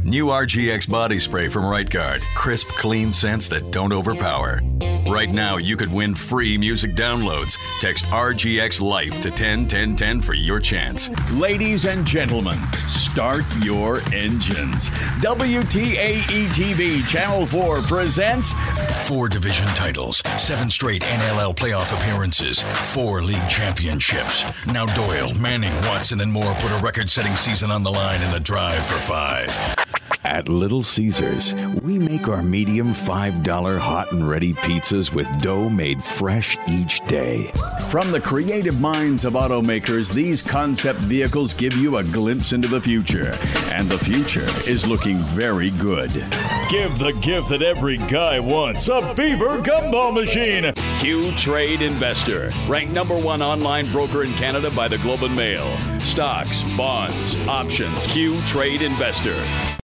New RGX body spray from Right Guard. Crisp, clean scents that don't overpower. Right now, you could win free music downloads. Text RGX Life to 101010 for your chance. Ladies and gentlemen, start your engines. WTAE-TV Channel 4 presents 4 division titles, 7 straight NLL playoff appearances, 4 league championships. Now Doyle, Manning, Watson, and Moore put a record-setting season on the line in the drive for 5. At Little Caesars, we make our medium $5 hot and ready pizzas with dough made fresh each day. From the creative minds of automakers, these concept vehicles give you a glimpse into the future. And the future is looking very good. Give the gift that every guy wants, a Beaver gumball machine. Q-Trade Investor, ranked number 1 online broker in Canada by the Globe and Mail. Stocks, bonds, options, Q-Trade Investor.